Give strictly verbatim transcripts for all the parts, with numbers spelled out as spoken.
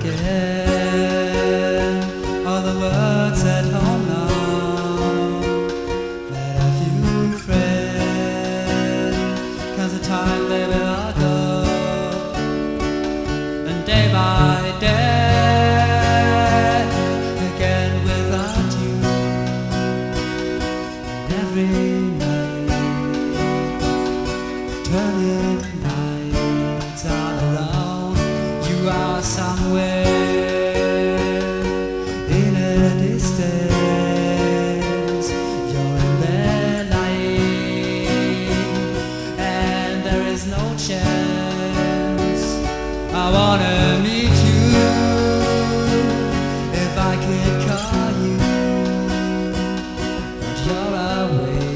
again all the words at home now. That a few friends, 'cause the time they will go, and day by day again without you. And every night, turning nights all alone, you are somewhere in a distance. You're in their light, and there is no chance. I wanna meet you if I could call you, but you're away,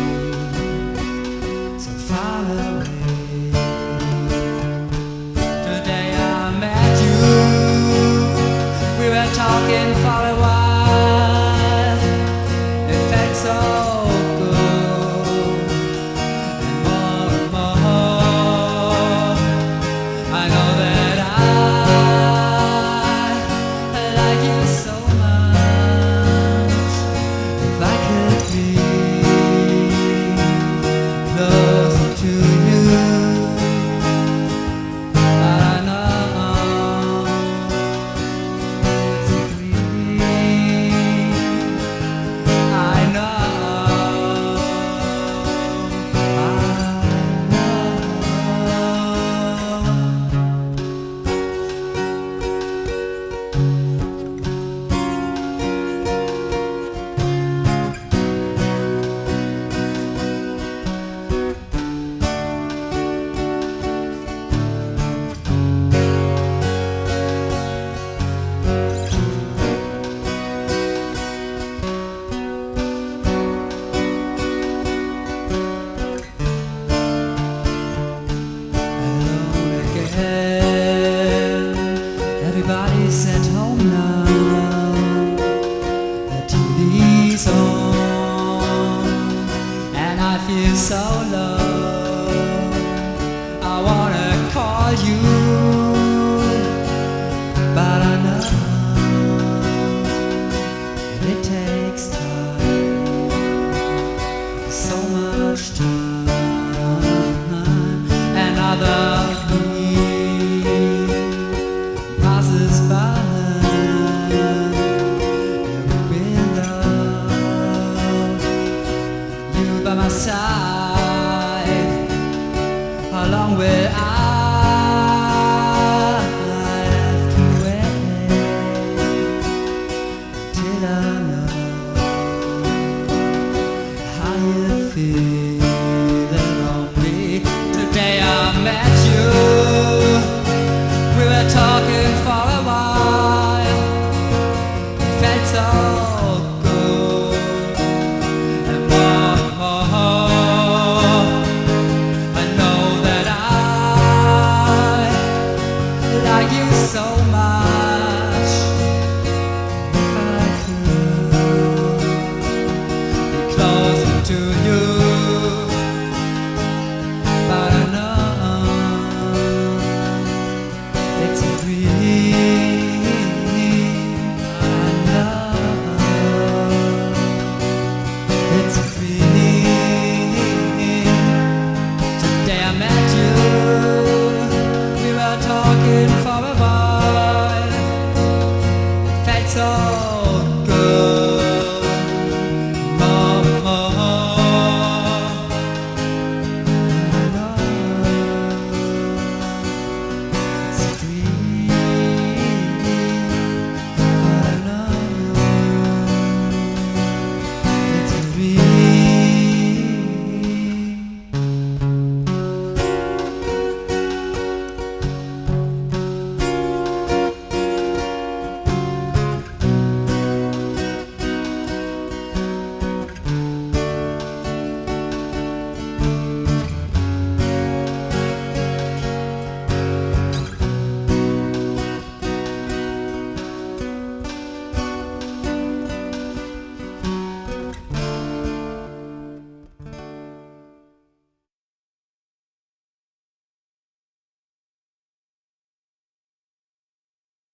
so far away. Today I met you, we were talking for a while. It felt so good, and more and more I know that I like you so much. If I could be closer to you, but I know it's a dream. I know, I know. Alone again, everybody's at home now. The T V's on, and I feel so low. I wanna call you, but I know